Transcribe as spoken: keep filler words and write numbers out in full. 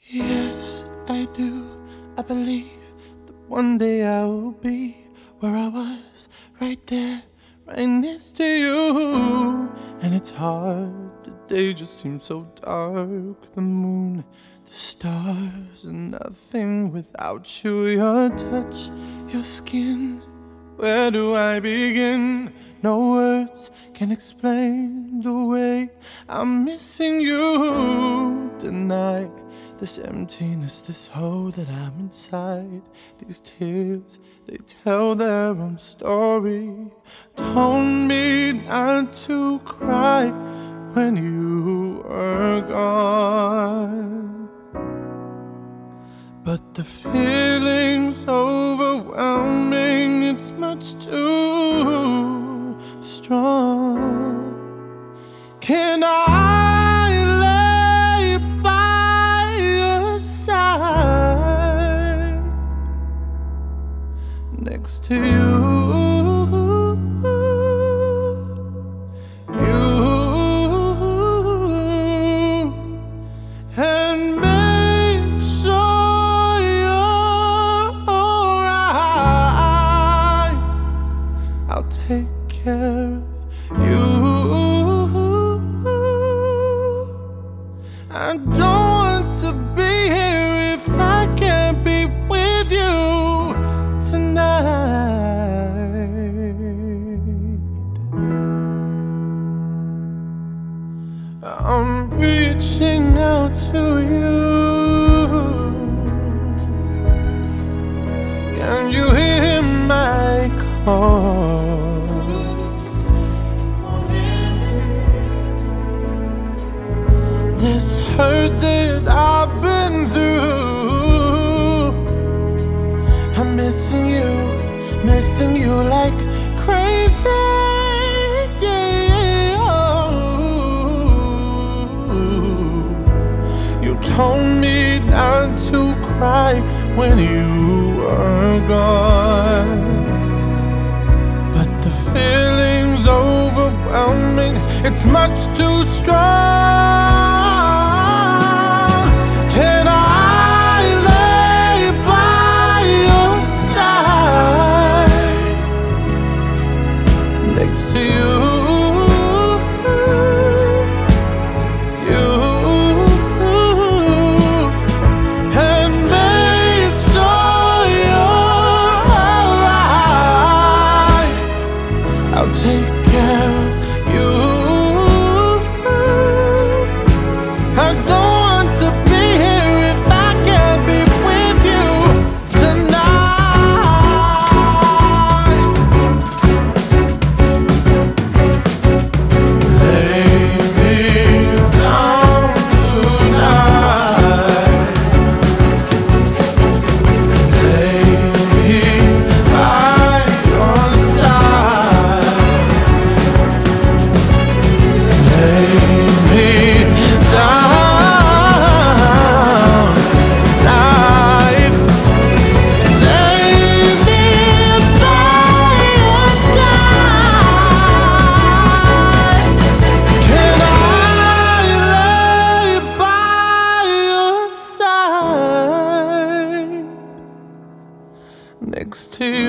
Yes, I do. I believe that one day I will be where I was, right there, right next to you. And it's hard, the day just seems so dark. The moon, the stars, and nothing without you. Your touch, your skin, where do I begin? No words can explain the way I'm missing you tonight. This emptiness, this hole that I'm inside. These tears, they tell their own story. Told me not to cry when you were gone. But the feeling's overwhelming, it's much too strong. Can I lay by your side, next to you? I'll take care of you. I don't want to be here if I can't be with you tonight. I'm reaching out to you. Can you hear my call? This hurt that I've been through, I'm missing you, missing you like crazy, yeah. You told me not to cry when you were gone, but the feeling's overwhelming, it's much too strong. Can I lay by your side, next to you? I'll take care of you. I don't want to be here if I can't be with you tonight. Lay me down tonight. Lay me by your side. Next to you.